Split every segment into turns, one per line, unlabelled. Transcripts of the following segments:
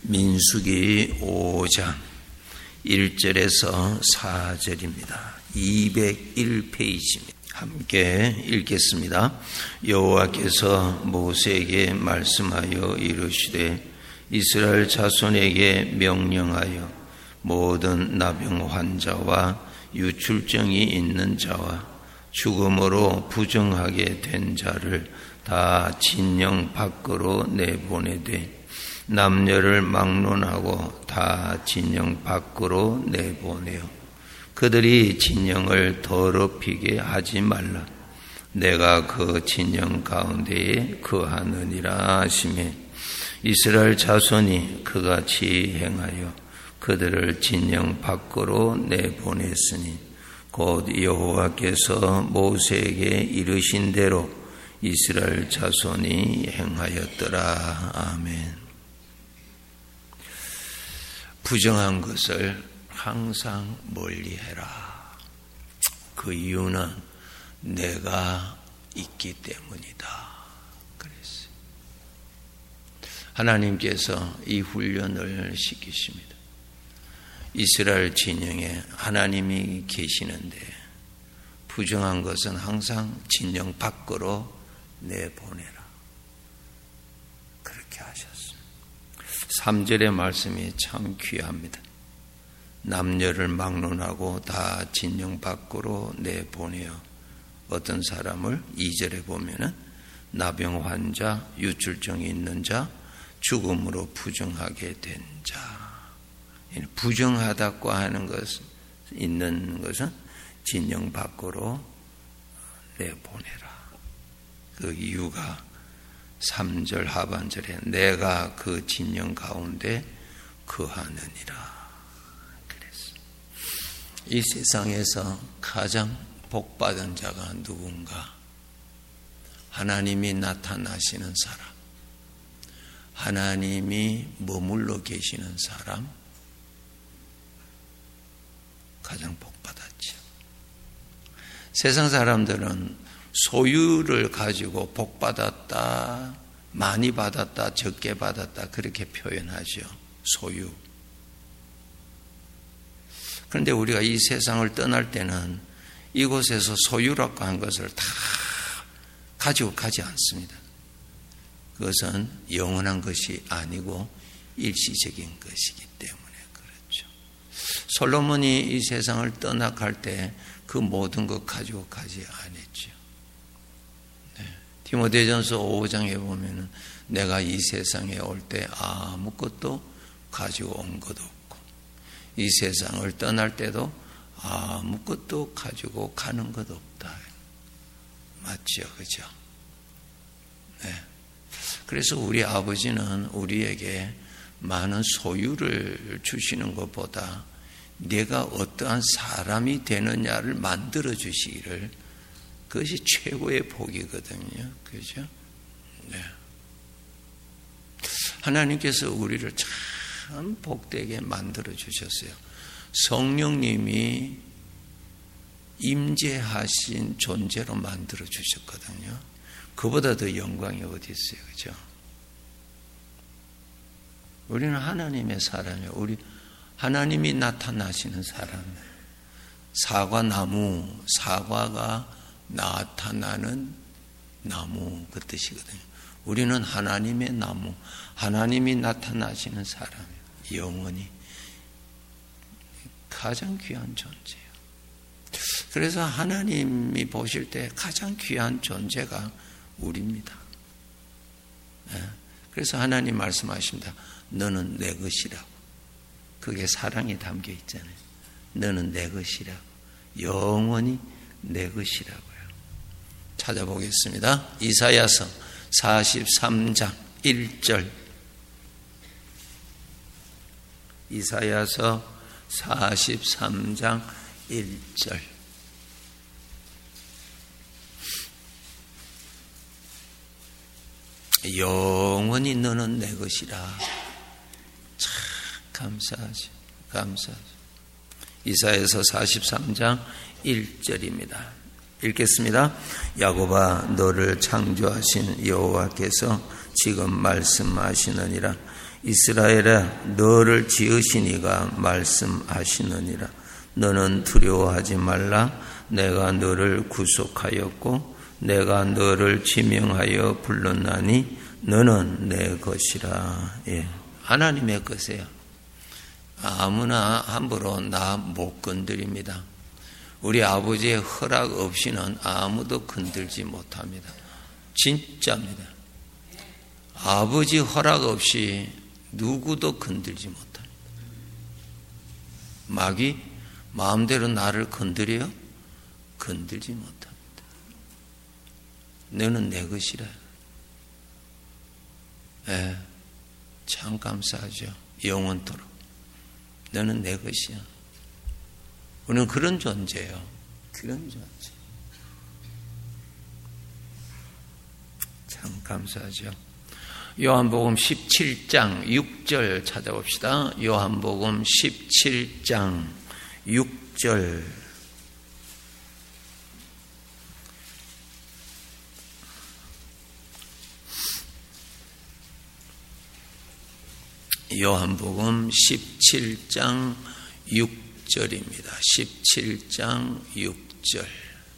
민수기 5장 1절에서 4절입니다. 201페이지입니다. 함께 읽겠습니다. 여호와께서 모세에게 말씀하여 이르시되 이스라엘 자손에게 명령하여 모든 나병 환자와 유출증이 있는 자와 죽음으로 부정하게 된 자를 다 진영 밖으로 내보내되 남녀를 막론하고 다 진영 밖으로 내보내어 그들이 진영을 더럽히게 하지 말라. 내가 그 진영 가운데에 거하느니라 하시매 이스라엘 자손이 그같이 행하여 그들을 진영 밖으로 내보냈으니 곧 여호와께서 모세에게 이르신 대로 이스라엘 자손이 행하였더라. 아멘. 부정한 것을 항상 멀리해라. 그 이유는 내가 있기 때문이다. 그랬어요. 하나님께서 이 훈련을 시키십니다. 이스라엘 진영에 하나님이 계시는데 부정한 것은 항상 진영 밖으로 내보내라. 그렇게 하셨습니다. 3절의 말씀이 참 귀합니다. 남녀를 막론하고 다 진영 밖으로 내보내어 어떤 사람을 2절에 보면은 나병 환자, 유출증이 있는 자, 죽음으로 부정하게 된 자. 부정하다고 하는 것은 있는 것은 진영 밖으로 내보내라. 그 이유가 3절 하반절에 내가 그 진영 가운데 거하느니라. 그랬어. 이 세상에서 가장 복받은 자가 누군가? 하나님이 나타나시는 사람, 하나님이 머물러 계시는 사람, 가장 복받았죠. 세상 사람들은 소유를 가지고 복받았다, 많이 받았다, 적게 받았다 그렇게 표현하죠. 소유. 그런데 우리가 이 세상을 떠날 때는 이곳에서 소유라고 한 것을 다 가지고 가지 않습니다. 그것은 영원한 것이 아니고 일시적인 것이기 때문에 그렇죠. 솔로몬이 이 세상을 떠나갈 때 그 모든 것 가지고 가지 않았죠. 디모데전서 5장에 보면은 내가 이 세상에 올 때 아무것도 가지고 온 것 없고 이 세상을 떠날 때도 아무것도 가지고 가는 것 없다. 맞죠, 그죠? 네. 그래서 우리 아버지는 우리에게 많은 소유를 주시는 것보다 내가 어떠한 사람이 되느냐를 만들어 주시기를 그것이 최고의 복이거든요. 그죠? 네. 하나님께서 우리를 참 복되게 만들어 주셨어요. 성령님이 임재하신 존재로 만들어 주셨거든요. 그보다 더 영광이 어디 있어요. 그죠? 우리는 하나님의 사람이에요. 우리 하나님이 나타나시는 사람이에요. 사과나무, 사과가 나타나는 나무 그 뜻이거든요. 우리는 하나님의 나무, 하나님이 나타나시는 사람이에요. 영원히 가장 귀한 존재예요. 그래서 하나님이 보실 때 가장 귀한 존재가 우리입니다. 그래서 하나님 말씀하십니다. 너는 내 것이라고. 그게 사랑이 담겨 있잖아요. 너는 내 것이라고. 영원히 내 것이라고요. 찾아보겠습니다. 이사야서 43장 1절. 이사야서 43장 1절. 영원히 너는 내 것이라. 참 감사하지. 감사하지. 이사야서 43장 1절입니다. 읽겠습니다. 야곱아 너를 창조하신 여호와께서 지금 말씀하시느니라. 이스라엘아 너를 지으신 이가 말씀하시느니라. 너는 두려워하지 말라. 내가 너를 구속하였고 내가 너를 지명하여 불렀나니 너는 내 것이라. 예. 하나님의 것이에요. 아무나 함부로 나 못 건드립니다. 우리 아버지의 허락 없이는 아무도 건들지 못합니다. 진짜입니다. 아버지 허락 없이 누구도 건들지 못합니다. 마귀 마음대로 나를 건드려요? 건들지 못합니다. 너는 내 것이라. 예, 참 감사하죠. 영원토록. 너는 내 것이야. 우리는 그런 존재예요. 그런 존재. 참 감사하죠. 요한복음 17장 6절 찾아봅시다. 요한복음 17장 6절. 요한복음 17장 6절입니다. 17장 6절.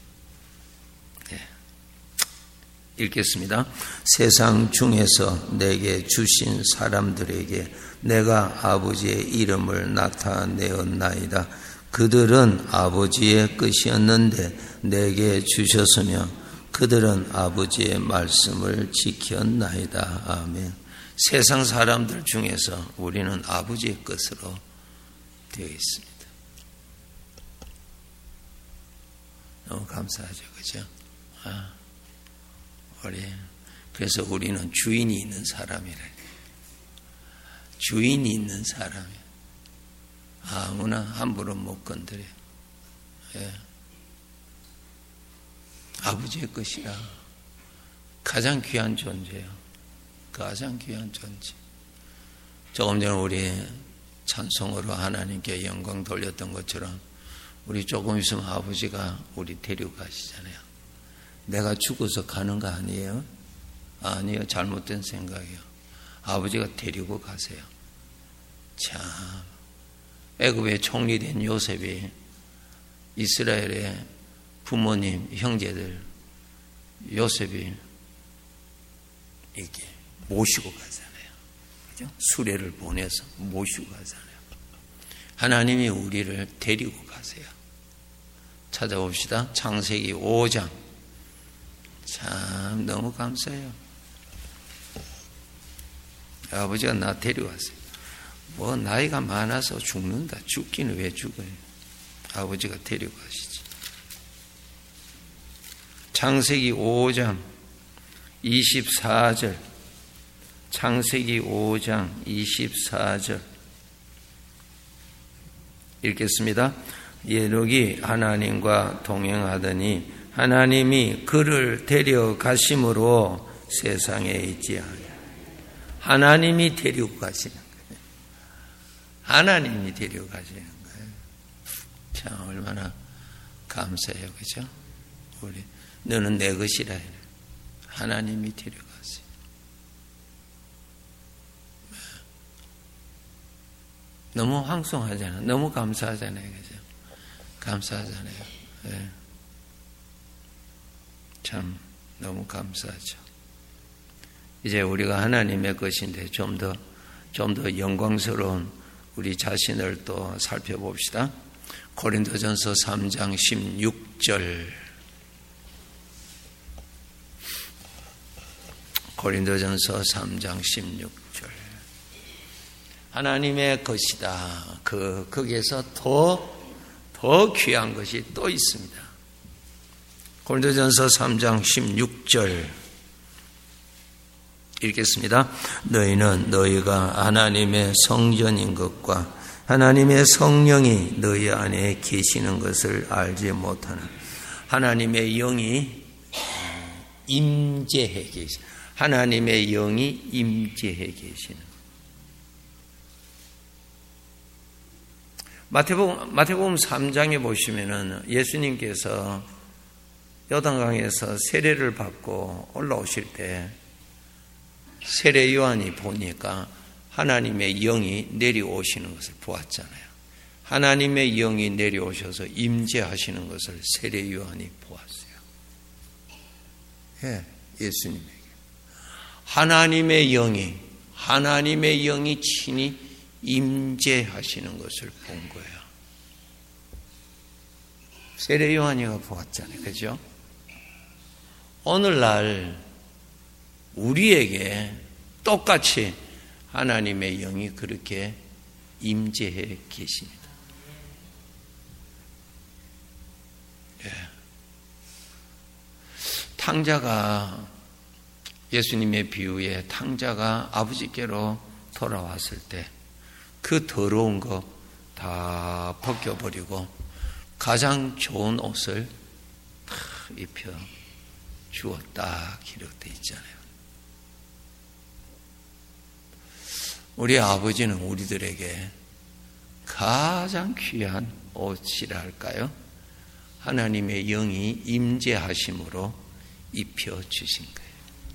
네. 읽겠습니다. 세상 중에서 내게 주신 사람들에게 내가 아버지의 이름을 나타내었나이다. 그들은 아버지의 것이었는데 내게 주셨으며 그들은 아버지의 말씀을 지켰나이다. 아멘. 세상 사람들 중에서 우리는 아버지의 것으로 되어 있습니다. 너무 감사하죠, 그죠? 그래서 우리는 주인이 있는 사람이래. 주인이 있는 사람이에요. 아무나 함부로 못 건드려요. 예. 아버지의 것이라 가장 귀한 존재예요. 가장 귀한 존재. 조금 전에 우리 찬송으로 하나님께 영광 돌렸던 것처럼 우리 조금 있으면 아버지가 우리 데리고 가시잖아요. 내가 죽어서 가는 거 아니에요? 아니요. 잘못된 생각이에요. 아버지가 데리고 가세요. 참, 애굽의 총리된 요셉이 이스라엘의 부모님, 형제들, 요셉이 이렇게 모시고 가잖아요. 그죠? 수레를 보내서 모시고 가잖아요. 하나님이 우리를 데리고 가세요. 찾아봅시다. 창세기 5장. 참 너무 감사해요. 아버지가 나 데려왔어요. 뭐 나이가 많아서 죽는다. 죽기는 왜 죽어요? 아버지가 데려가시지. 창세기 5장 24절. 창세기 5장 24절 읽겠습니다. 에녹이 하나님과 동행하더니 하나님이 그를 데려가심으로 세상에 있지 않아요. 하나님이 데리고 가시는 거예요. 하나님이 데리고 가시는 거예요. 참 얼마나 감사해요. 그죠? 우리 너는 내 것이라 해요. 하나님이 데려가세요. 너무 황송하잖아요. 너무 감사하잖아요. 그죠? 감사하잖아요. 네. 참 너무 감사하죠. 이제 우리가 하나님의 것인데 좀 더 영광스러운 우리 자신을 또 살펴봅시다. 고린도전서 3장 16절. 고린도전서 3장 16절. 하나님의 것이다. 거기에서 더 귀한 것이 또 있습니다. 고린도전서 3장 16절 읽겠습니다. 너희는 너희가 하나님의 성전인 것과 하나님의 성령이 너희 안에 계시는 것을 알지 못하나. 하나님의 영이 임재해 계시. 하나님의 영이 임재해 계시는. 마태복음 3장에 보시면은 예수님께서 요단강에서 세례를 받고 올라오실 때 세례 요한이 보니까 하나님의 영이 내려오시는 것을 보았잖아요. 하나님의 영이 내려오셔서 임재하시는 것을 세례 요한이 보았어요. 예, 예수님에게. 하나님의 영이 친히 임재하시는 것을 본 거예요. 세례 요한이가 보았잖아요. 그죠? 오늘날 우리에게 똑같이 하나님의 영이 그렇게 임재해 계십니다. 예. 탕자가 예수님의 비유에 탕자가 아버지께로 돌아왔을 때 그 더러운 거 다 벗겨버리고 가장 좋은 옷을 다 입혀 주었다 기록되어 있잖아요. 우리 아버지는 우리들에게 가장 귀한 옷이라 할까요? 하나님의 영이 임재하심으로 입혀주신 거예요.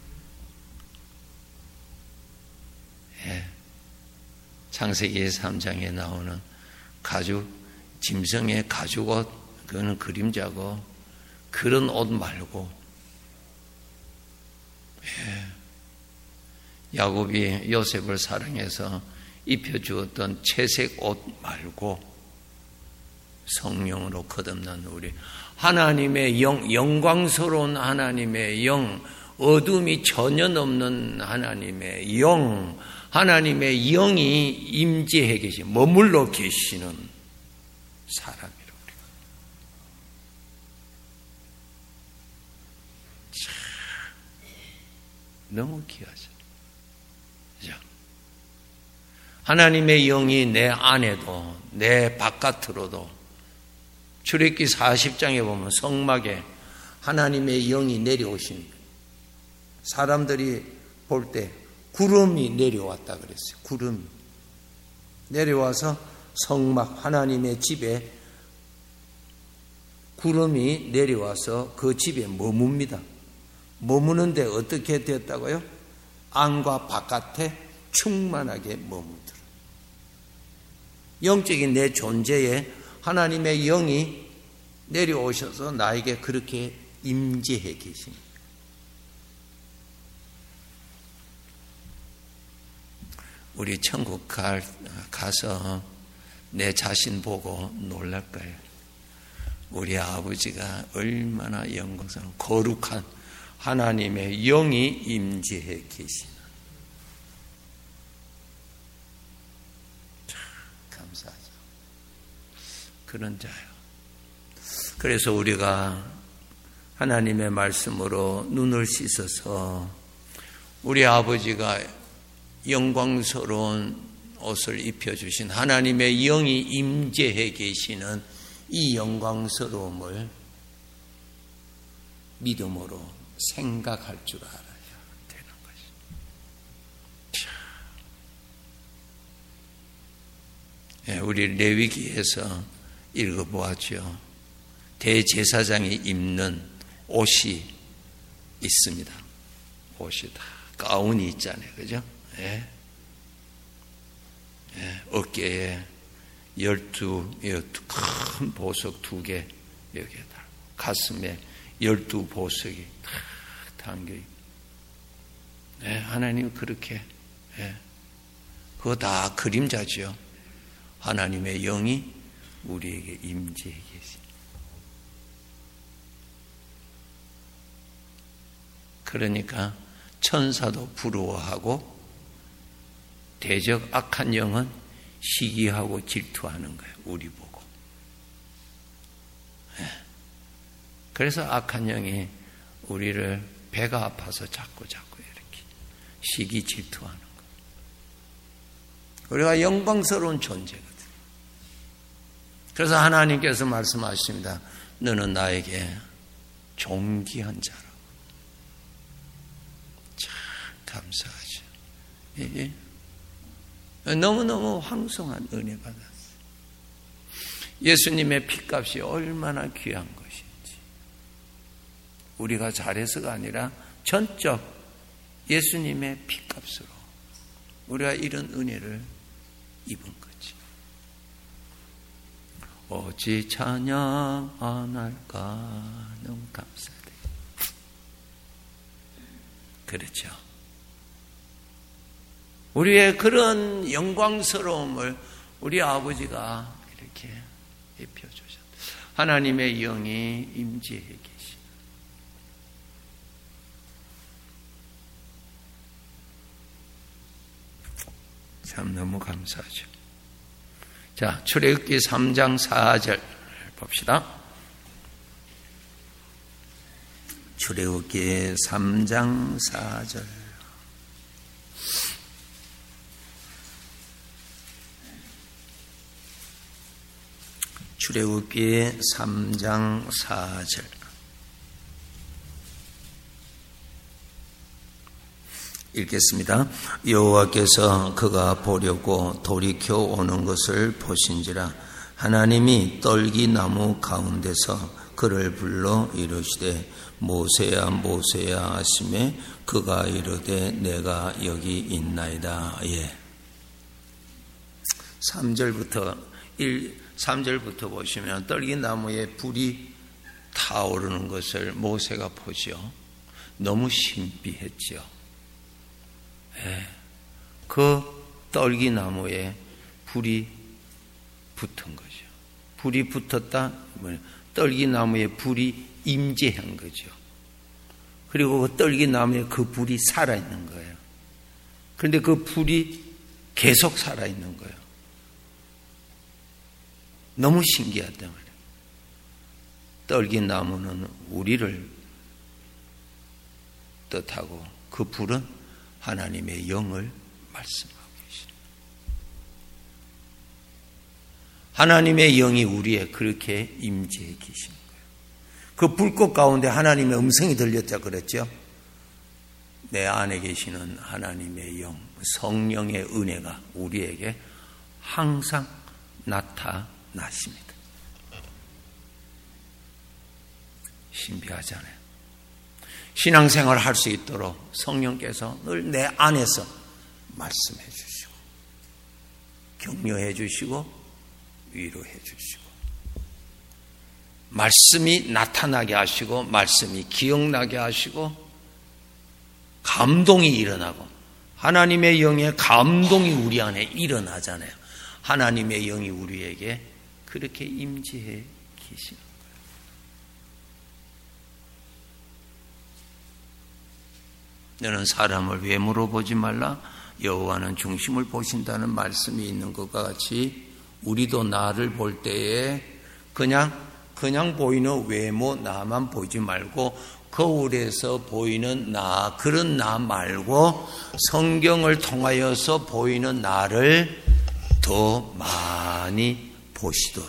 예. 창세기 3장에 나오는 가죽, 짐승의 가죽옷, 그거는 그림자고, 그런 옷 말고, 예. 야곱이 요셉을 사랑해서 입혀주었던 채색 옷 말고, 성령으로 거듭난 우리, 하나님의 영, 영광스러운 하나님의 영, 어둠이 전혀 없는 하나님의 영, 하나님의 영이 임재해 계신, 머물러 계시는 사람이라 우리가. 참, 너무 귀하죠. 그죠? 하나님의 영이 내 안에도, 내 바깥으로도, 출애굽기 40장에 보면 성막에 하나님의 영이 내려오신, 사람들이 볼 때 구름이 내려왔다 그랬어요. 구름이 내려와서 성막 하나님의 집에 구름이 내려와서 그 집에 머뭅니다. 머무는데 어떻게 되었다고요? 안과 바깥에 충만하게 머무더라. 영적인 내 존재에 하나님의 영이 내려오셔서 나에게 그렇게 임재해 계십니다. 우리 천국 가서 내 자신 보고 놀랄 거예요. 우리 아버지가 얼마나 영광스러운 거룩한 하나님의 영이 임재해 계시나. 참 감사하죠. 그런 자요. 그래서 우리가 하나님의 말씀으로 눈을 씻어서 우리 아버지가 영광스러운 옷을 입혀주신 하나님의 영이 임재해 계시는 이 영광스러움을 믿음으로 생각할 줄 알아야 되는 것입니다. 우리 레위기에서 읽어보았죠. 대제사장이 입는 옷이 있습니다. 옷이 다 가운이 있잖아요. 그죠? 예. 예. 어깨에 12 큰 보석 2개 여기에다, 가슴에 12 보석이 탁 담겨 있고, 예. 하나님 그렇게, 예. 그거 다 그림자죠. 하나님의 영이 우리에게 임재해 계십니다. 그러니까 천사도 부러워하고 대적 악한 영은 시기하고 질투하는 거예요. 우리 보고. 그래서 악한 영이 우리를 배가 아파서 자꾸 이렇게 시기 질투하는 거예요. 우리가 영광스러운 존재거든. 그래서 하나님께서 말씀하십니다. 너는 나에게 존귀한 자라고. 참 감사하죠. 예. 너무너무 황송한 은혜 받았어요. 예수님의 피값이 얼마나 귀한 것인지. 우리가 잘해서가 아니라 전적 예수님의 피값으로 우리가 이런 은혜를 입은 거지. 어찌 찬양 안 할까 너무 감사해. 그렇죠. 우리의 그런 영광스러움을 우리 아버지가 이렇게 입혀주셨다. 하나님의 영이 임재해 계시다. 참 너무 감사하죠. 자, 출애굽기 3장 4절 봅시다. 출애굽기 3장 4절. 출애굽기 3장 4절. 읽겠습니다. 여호와께서 그가 보려고 돌이켜 오는 것을 보신지라 하나님이 떨기나무 가운데서 그를 불러 이르시되 모세야 모세야 하시매 그가 이르되 내가 여기 있나이다. 예. 3절부터 보시면 떨기나무에 불이 타오르는 것을 모세가 보죠. 너무 신비했죠. 예. 그 떨기나무에 불이 붙은 거죠. 불이 붙었다. 떨기나무에 불이 임재한 거죠. 그리고 그 떨기나무에 그 불이 살아있는 거예요. 그런데 그 불이 계속 살아있는 거예요. 너무 신기하단 말이에요. 떨기나무는 우리를 뜻하고 그 불은 하나님의 영을 말씀하고 계십니다. 하나님의 영이 우리에 그렇게 임재해 계시는 거예요. 그 불꽃 가운데 하나님의 음성이 들렸다 그랬죠. 내 안에 계시는 하나님의 영, 성령의 은혜가 우리에게 항상 나타나십니다. 신비하잖아요. 신앙생활을 할 수 있도록 성령께서 늘 내 안에서 말씀해 주시고 격려해 주시고 위로해 주시고 말씀이 나타나게 하시고 말씀이 기억나게 하시고 감동이 일어나고 하나님의 영의 감동이 우리 안에 일어나잖아요. 하나님의 영이 우리에게 그렇게 임재해 계십니다. 너는 사람을 외모로 보지 말라. 여호와는 중심을 보신다는 말씀이 있는 것과 같이 우리도 나를 볼 때에 그냥 보이는 외모 나만 보지 말고 거울에서 보이는 나, 그런 나 말고 성경을 통하여서 보이는 나를 더 많이 보시도록.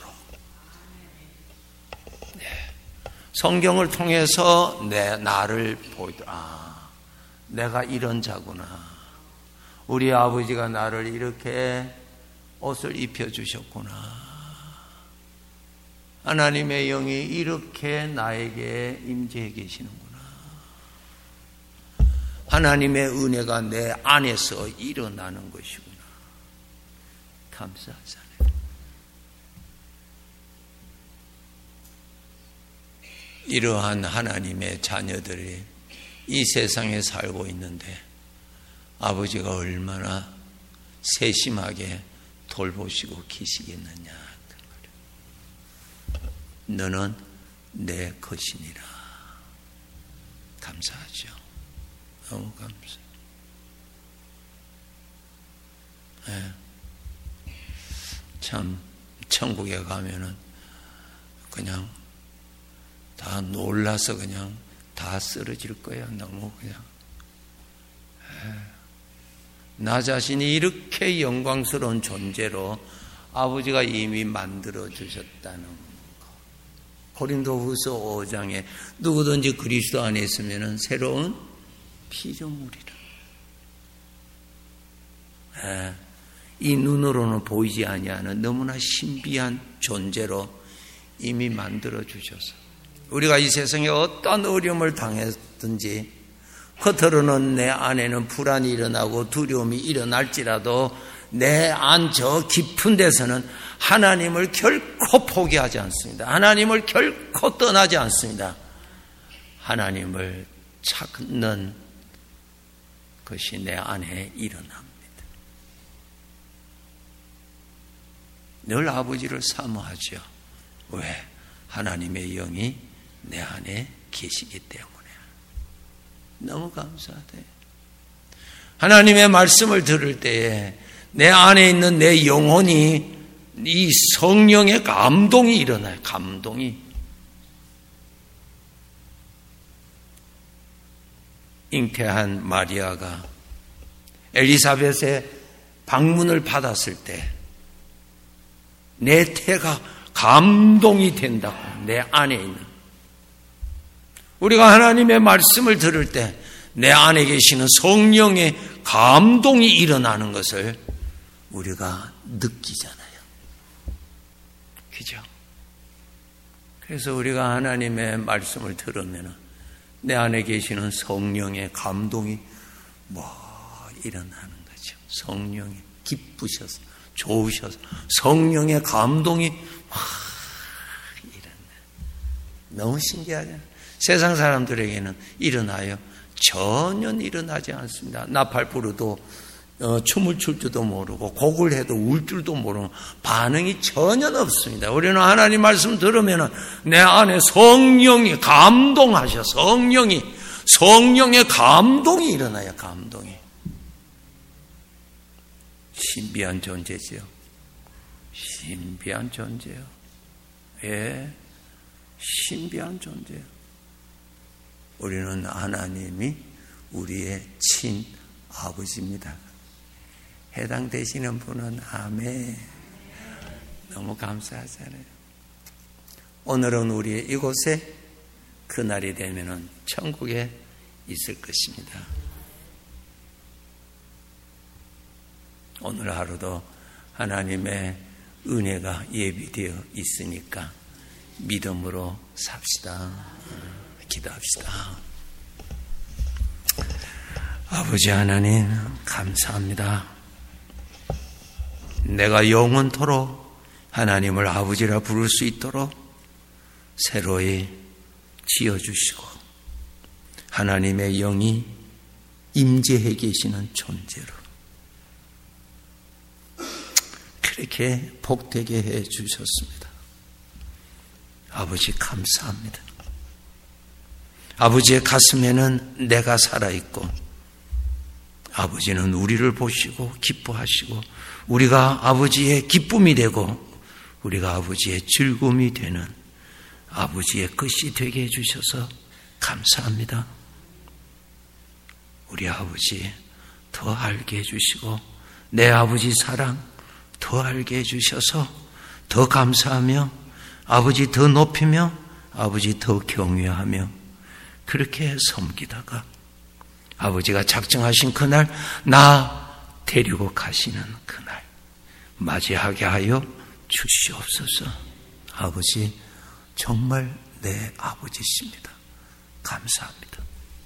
네. 성경을 통해서 나를 보이도록. 내가 이런 자구나. 우리 아버지가 나를 이렇게 옷을 입혀주셨구나. 하나님의 영이 이렇게 나에게 임재해 계시는구나. 하나님의 은혜가 내 안에서 일어나는 것이구나. 감사하잖아요. 이러한 하나님의 자녀들이 이 세상에 살고 있는데 아버지가 얼마나 세심하게 돌보시고 계시겠느냐. 너는 내 것이니라. 감사하죠. 너무 감사해요. 네. 참 천국에 가면은 그냥 다 놀라서 그냥 다 쓰러질 거야. 너무 그냥. 나 자신이 이렇게 영광스러운 존재로 아버지가 이미 만들어 주셨다는 거. 고린도후서 5장에 누구든지 그리스도 안에 있으면 새로운 피조물이라. 이 눈으로는 보이지 아니하는 너무나 신비한 존재로 이미 만들어 주셔서 우리가 이 세상에 어떤 어려움을 당했든지 겉으로는 내 안에는 불안이 일어나고 두려움이 일어날지라도 내 안 저 깊은 데서는 하나님을 결코 포기하지 않습니다. 하나님을 결코 떠나지 않습니다. 하나님을 찾는 것이 내 안에 일어납니다. 늘 아버지를 사모하죠. 왜? 하나님의 영이 내 안에 계시기 때문에. 너무 감사하대요. 하나님의 말씀을 들을 때에 내 안에 있는 내 영혼이 이 성령의 감동이 일어나요. 감동이. 잉태한 마리아가 엘리사벳의 방문을 받았을 때 내 태가 감동이 된다고, 내 안에 있는. 우리가 하나님의 말씀을 들을 때 내 안에 계시는 성령의 감동이 일어나는 것을 우리가 느끼잖아요. 그죠? 그래서 우리가 하나님의 말씀을 들으면 내 안에 계시는 성령의 감동이 일어나는 거죠. 성령이 기쁘셔서, 좋으셔서 성령의 감동이 일어나요. 너무 신기하죠? 세상 사람들에게는 일어나요. 전혀 일어나지 않습니다. 나팔 불어도 춤을 출 줄도 모르고 곡을 해도 울 줄도 모르고 반응이 전혀 없습니다. 우리는 하나님 말씀 들으면 내 안에 성령이 감동하셔. 성령의 감동이 일어나요. 감동이. 신비한 존재지요. 신비한 존재요. 예, 신비한 존재요. 우리는 하나님이 우리의 친아버지입니다. 해당되시는 분은 아멘. 너무 감사하잖아요. 오늘은 우리 이곳에 그날이 되면은 천국에 있을 것입니다. 오늘 하루도 하나님의 은혜가 예비되어 있으니까 믿음으로 삽시다. 기도합시다. 아버지 하나님 감사합니다. 내가 영원토록 하나님을 아버지라 부를 수 있도록 새로이 지어주시고 하나님의 영이 임재해 계시는 존재로 그렇게 복되게 해 주셨습니다. 아버지 감사합니다. 아버지의 가슴에는 내가 살아있고 아버지는 우리를 보시고 기뻐하시고 우리가 아버지의 기쁨이 되고 우리가 아버지의 즐거움이 되는 아버지의 것이 되게 해주셔서 감사합니다. 우리 아버지 더 알게 해주시고 내 아버지 사랑 더 알게 해주셔서 더 감사하며 아버지 더 높이며 아버지 더 경외하며 그렇게 섬기다가 아버지가 작정하신 그날 나 데리고 가시는 그날 맞이하게 하여 주시옵소서. 아버지 정말 내 아버지십니다. 감사합니다.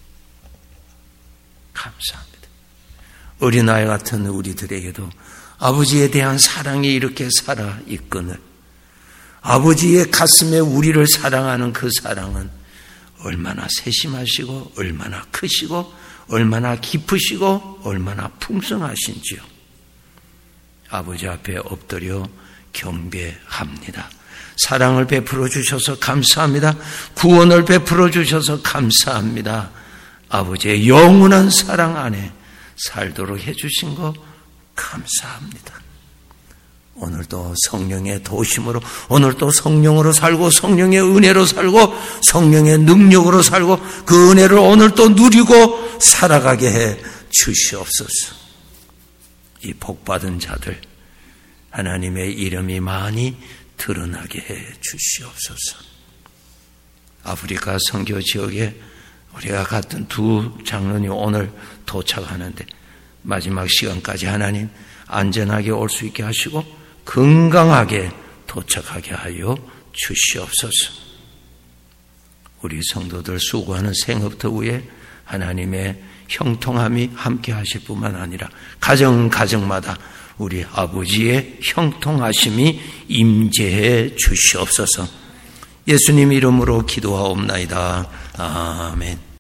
감사합니다. 어린아이 같은 우리들에게도 아버지에 대한 사랑이 이렇게 살아있거늘 아버지의 가슴에 우리를 사랑하는 그 사랑은 얼마나 세심하시고 얼마나 크시고 얼마나 깊으시고 얼마나 풍성하신지요. 아버지 앞에 엎드려 경배합니다. 사랑을 베풀어 주셔서 감사합니다. 구원을 베풀어 주셔서 감사합니다. 아버지의 영원한 사랑 안에 살도록 해주신 거 감사합니다. 오늘도 성령의 도심으로 오늘도 성령으로 살고 성령의 은혜로 살고 성령의 능력으로 살고 그 은혜를 오늘도 누리고 살아가게 해 주시옵소서. 이 복받은 자들 하나님의 이름이 많이 드러나게 해 주시옵소서. 아프리카 선교 지역에 우리가 같은 두 장로님이 오늘 도착하는데 마지막 시간까지 하나님 안전하게 올 수 있게 하시고 건강하게 도착하게 하여 주시옵소서. 우리 성도들 수고하는 생업터 위에 하나님의 형통함이 함께 하실 뿐만 아니라 가정마다 우리 아버지의 형통하심이 임재해 주시옵소서. 예수님 이름으로 기도하옵나이다. 아멘.